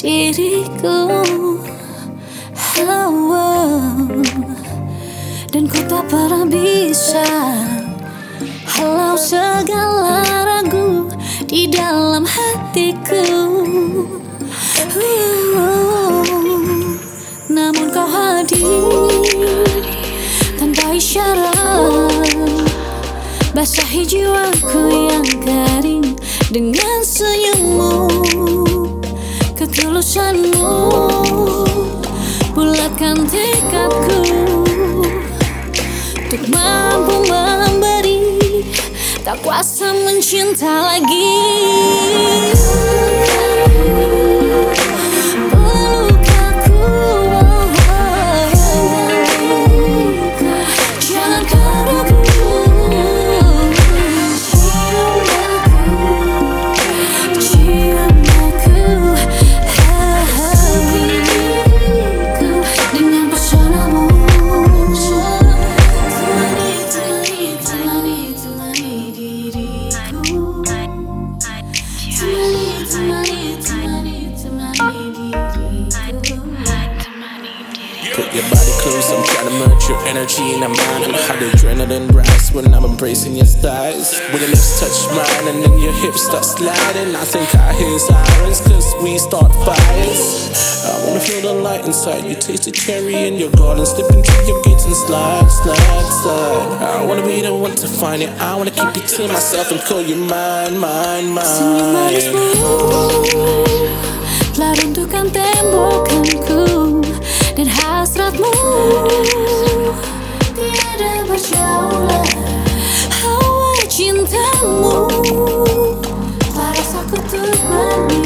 diriku. Dan ku tak pernah bisa halau segala ragu di dalam hatiku. Namun kau hadir tanpa isyarat, basahi jiwaku yang kering dengan senyummu. Ketulusanmu bulatkan tekadku untuk mampu memberi, tak kuasa mencinta lagi. Peluk aku, jangan kau ragu. Cium aku, dengan pesonamu. Put your body close, I'm trying to merge your energy in my mind. And how the adrenaline rise when I'm embracing your thighs. When your lips touch mine and then your hips start sliding, I think I hear sirens cause we start fires. I wanna feel the light inside you, taste the cherry in your garden, slip into your gates and slide, slide, slide. I wanna be the one to find it, I wanna keep you to myself and call you mine, mine, Senyum mine. manismu telah runtuhkan tembakanku, dan hasratmu tiada berjauh. Hawa cintamu telah rasaku untuk